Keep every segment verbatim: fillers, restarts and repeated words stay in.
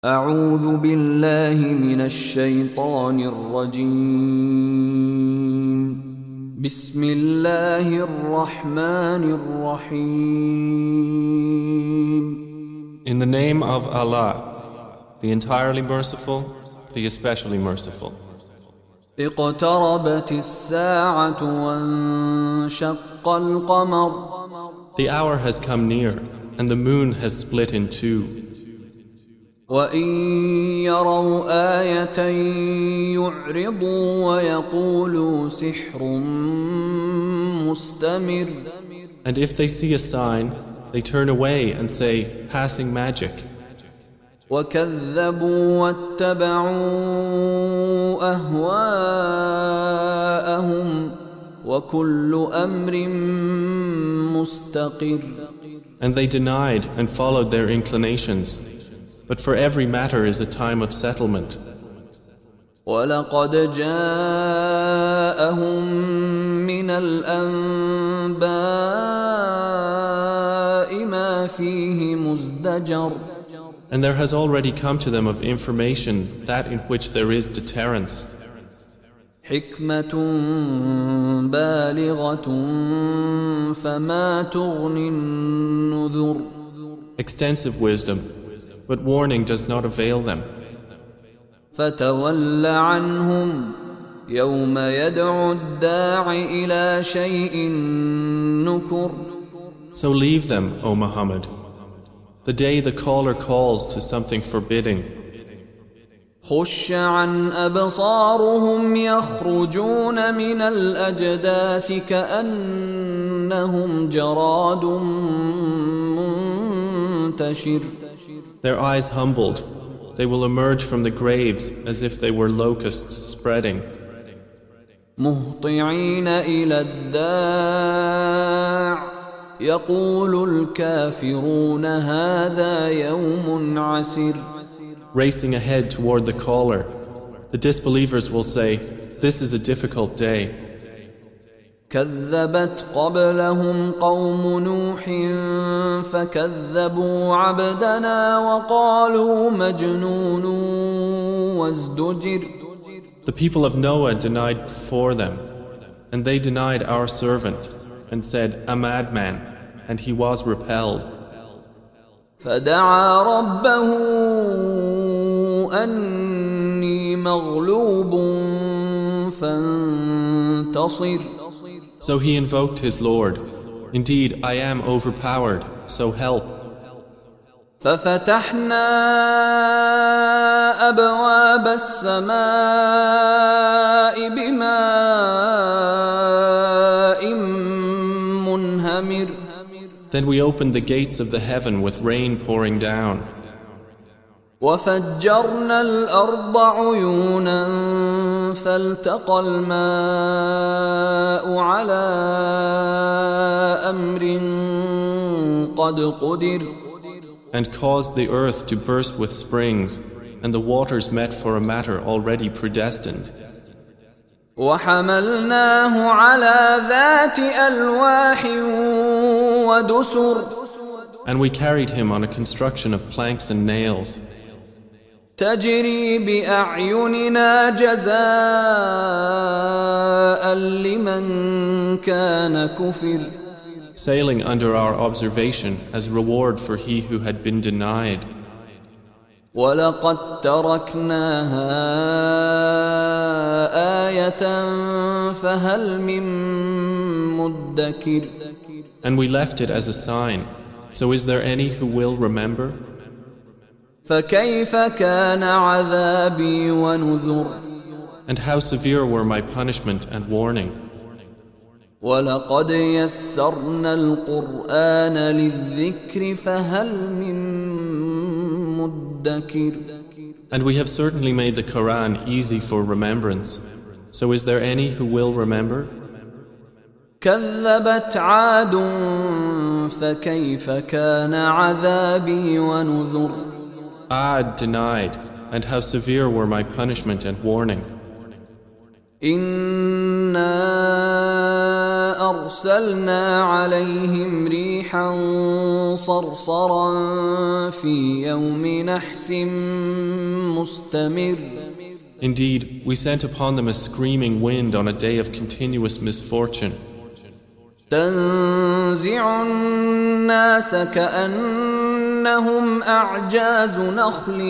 أعوذ بالله من الشيطان الرجيم بسم الله الرحمن الرحيم In the name of Allah, the entirely merciful, the especially merciful. اقتربت الساعة وانشق القمر The hour has come near, and the moon has split in two. وَإِن يَرَوْا آيَةً يُعْرِضُوا وَيَقُولُوا سِحْرٌ مُسْتَمِرٌ And if they see a sign, they turn away and say, passing magic. وَكَذَّبُوا وَاتَّبَعُوا أَهْوَاءَهُمْ وَكُلُّ أَمْرٍ مُسْتَقِرٌ And they denied and followed their inclinations. But for every matter is a time of settlement. وَلَقَدْ جَاءَهُم مِّنَ الْأَنبَاءِ مَا فِيهِ مُزْدَجَرٌ And there has already come to them of information that in which there is deterrence. حِكْمَةٌ بَالِغَةٌ فَمَا تُغْنِ النُّذُرُ Extensive wisdom, but warning does not avail them. فَتَوَلَّ عَنْهُمْ يَوْمَ يَدْعُ الدَّاعِ إِلَى شَيْءٍ نُكُرٍ So leave them, O Muhammad, the day the caller calls to something forbidding. خُشَّ عَنْ أَبْصَارُهُمْ يَخْرُجُونَ مِنَ الْأَجْدَاثِ كَأَنَّهُمْ جَرَادٌ مُنْتَشِرٌ Their eyes humbled, they will emerge from the graves as if they were locusts spreading. مُهْطِعِينَ إِلَى الدَّاعِ يَقُولُ الْكَافِرُونَ هَذَا يَوْمٌ عَسِرٌ Racing ahead toward the caller, the disbelievers will say, this is a difficult day. كذبت قبلهم قوم نوح فكذبوا عبدنا وقالوا مجنون وازدجر The people of Noah denied before them, and they denied our servant, and said, a madman, and he was repelled. فدعا ربه أني مغلوب فانتصر So he invoked his Lord, indeed I am overpowered, so help. ففتحنا أبواب السماء بماء منهمر Then we opened the gates of the heaven with rain pouring down. وفجرنا الأرض عيونا فالتقى الماء على أمر قد قدر And caused the earth to burst with springs, and the waters met for a matter already predestined. وحملناه على ذات ألواح ودسر And we carried him on a construction of planks and nails. تجري بأعيننا جزاء لمن كان كفر Sailing under our observation as reward for he who had been denied. وَلَقَدْ تَرَكْنَاهَا آيَةً فَهَلْ مِن مُدَّكِرٍ And we left it as a sign. So is there any who will remember? فَكَيْفَ كَانَ عَذَابِي وَنُذُرِ And how severe were my punishment and warning. وَلَقَدْ يَسَّرْنَا الْقُرْآنَ لِلذِّكْرِ فَهَلْ مِن مُدَّكِرٍ And we have certainly made the Quran easy for remembrance. So is there any who will remember? كَذَّبَتْ عَادٌ فَكَيْفَ كَانَ عَذَابِي وَنُذُرِ Ad denied, and how severe were my punishment and warning. إِنَّا أرسلنا عليهم ريحا صرصرا في يوم نحس مستمر. Indeed, we sent upon them a screaming wind on a day of continuous misfortune. تنزع الناس كأنهم أعجاز نخل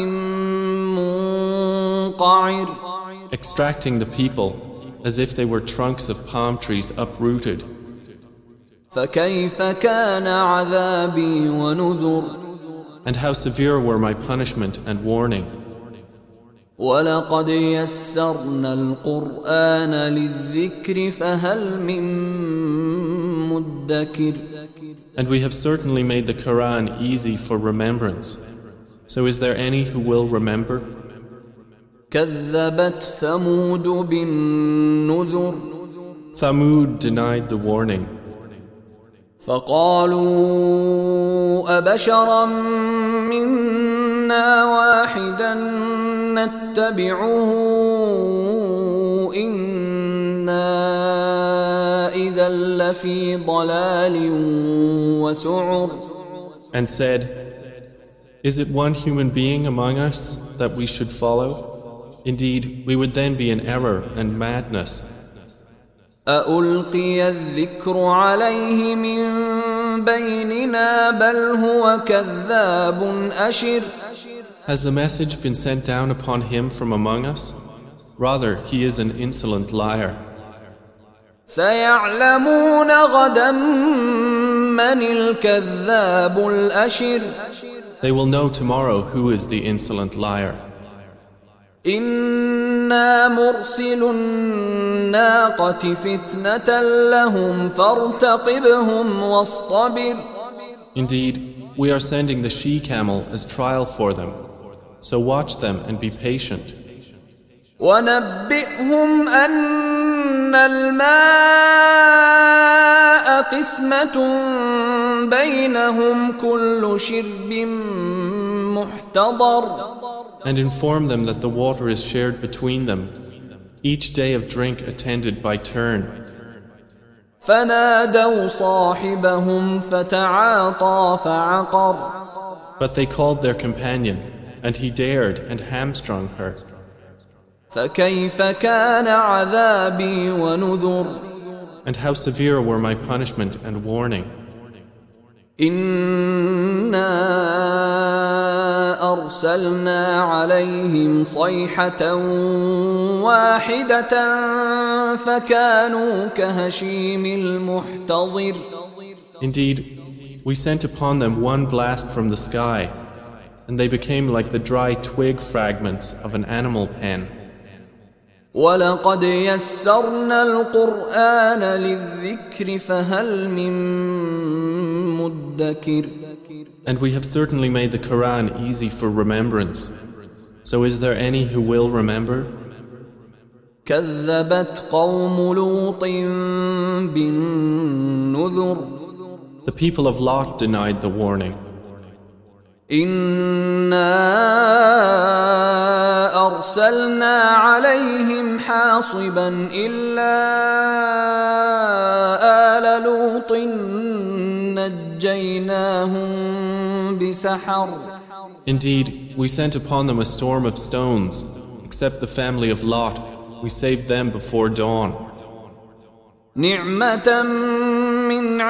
منقعر. Extracting the people as if they were trunks of palm trees uprooted. فكيف كان عذابي ونذر. And how severe were my punishment and warning. ولقد يسرنا القرآن للذكر فهل من مدكر. And we have certainly made the Quran easy for remembrance. So is there any who will remember? كذبت ثمود بالنذر. Thamud denied the warning. فقالوا أبشرا منا واحدا نتبعه إنا إذا لفي ضلال وسعر. And said, is it one human being among us that we should follow? Indeed, we would then be in error and madness. أألقي الذكر عليه من بيننا بل هو كذاب أشر. Has the message been sent down upon him from among us? Rather, he is an insolent liar. سيعلمون غدا من الكذاب الأشر. They will know tomorrow who is the insolent liar. إنا مرسل الناقة فتنة لهم فارتقبهم واصطبر. Indeed, we are sending the she-camel as trial for them. So watch them and be patient. ونبئهم أن الماء قسمة بينهم كل شرب محتضر. And inform them that the water is shared between them, each day of drink attended by turn. فنادوا صاحبهم فتعاطى فعقر. But they called their companion, and he dared and hamstrung her. فكيف كان عذابي ونذر. And how severe were my punishment and warning. إنا أرسلنا عليهم صيحة واحدة فكانوا كهشيم المحتضر. Indeed, we sent upon them one blast from the sky, and they became like the dry twig fragments of an animal pen. ولقد يسرنا القرآن للذكر فهل من مدكر. And we have certainly made the Quran easy for remembrance. So is there any who will remember? كذبت قوم لوط بالنذر. The people of Lot denied the warning. إنا أرسلنا عليهم حاصبا إلا آل لوط نجيناهم بسحر. Indeed, we sent upon them a storm of stones, except the family of Lot. We saved them before dawn. نعمة من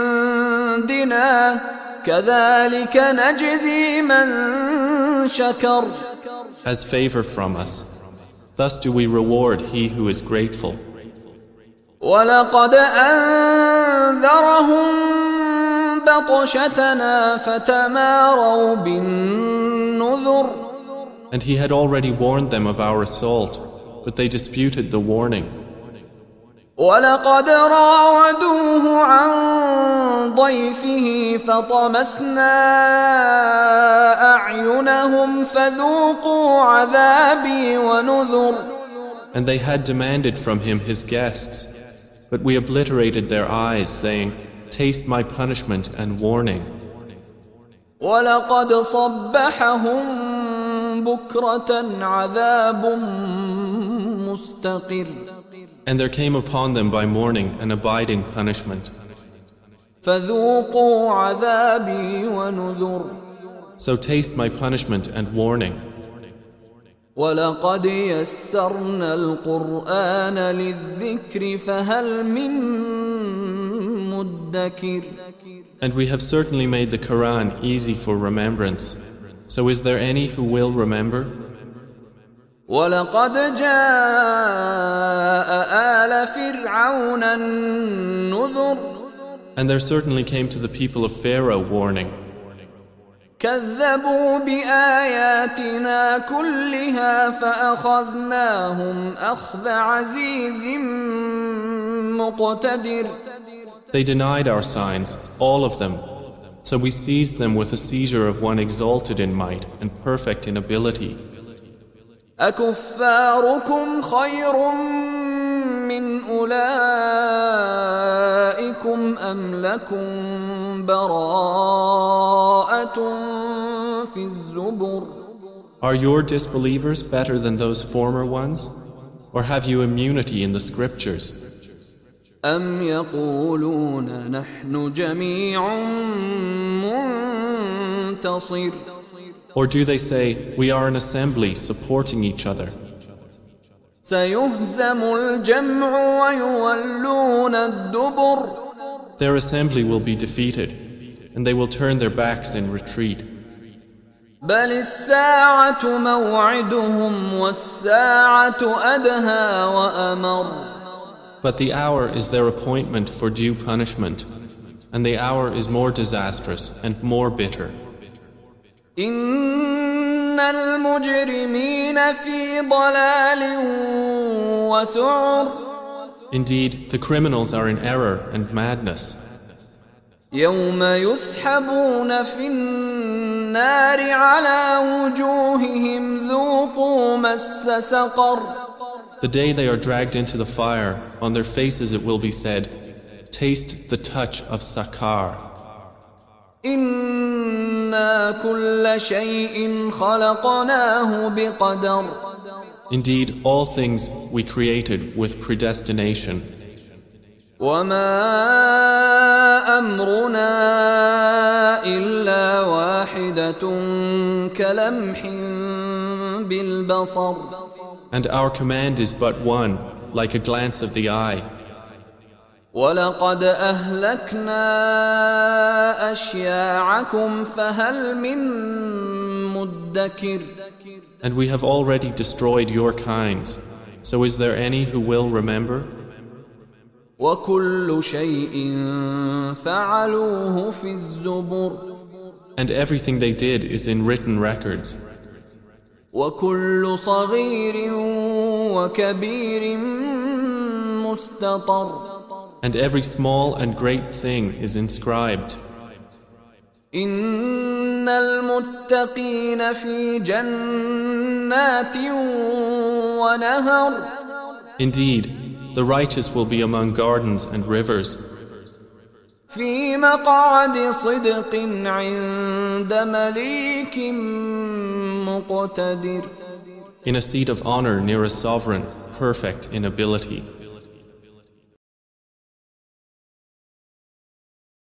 عندنا كذلك نجزي من شكر. As favor from us. Thus do we reward he who is grateful. ولقد أنذرهم بطشتنا فتماروا بالنذر. And he had already warned them of our assault, but they disputed the warning. ولقد راودوه عن ضيفه فطمسنا أعينهم فذوقوا عذابي ونذر. And they had demanded from him his guests, but we obliterated their eyes, saying, taste my punishment and warning. ولقد صبحهم بكرة عذاب مستقر. And there came upon them by morning an abiding punishment. فذوقوا عذابي ونذر. So taste my punishment and warning. ولقد يسرنا القرآن للذكر فهل من مدكر. And we have certainly made the Quran easy for remembrance. So is there any who will remember? ولقد جاء آل فرعون النذر. And there certainly came to the people of Pharaoh warning. كذبوا بآياتنا كلها فأخذناهم أخذ عزيز مقتدر. They denied our signs, all of them. So we seized them with a seizure of one exalted in might and perfect in ability. أكفاركم خير من أولئكم أم لكم براءة في الزبر. Are your disbelievers better than those former ones? Or have you immunity in the scriptures? أم يقولون نحن جميع منتصر. Or do they say, we are an assembly supporting each other? سيهزم الجمع ويولون الدبر. Their assembly will be defeated, and they will turn their backs in retreat. بل الساعة موعدهم والساعة أدهى وأمر. But the hour is their appointment for due punishment, and the hour is more disastrous and more bitter. إن المجرمين في ضلال وسعر. Indeed, the criminals are in error and madness. يوم يسحبون في النار على وجوههم ذوقوا مس سقر. The day they are dragged into the fire, on their faces it will be said, taste the touch of Sakar. إنا كل شيء خلقناه بقدر. Indeed, all things we created with predestination. وما أمرنا إلا واحدة كلمح بالبصر. And our command is but one, like a glance of the eye. ولقد أهلكنا أشياعكم فهل من مدكر. And we have already destroyed your kinds. So is there any who will remember? وكل شيء فعلوه في الزبر. And everything they did is in written records. وكل صغير وكبير مستطر. And every small and great thing is inscribed. إن المتقين في جنات ونهر. Indeed, the righteous will be among gardens and rivers. في مقعد صدق عند مليك مقتدر. In a seat of honor near a sovereign, perfect in ability.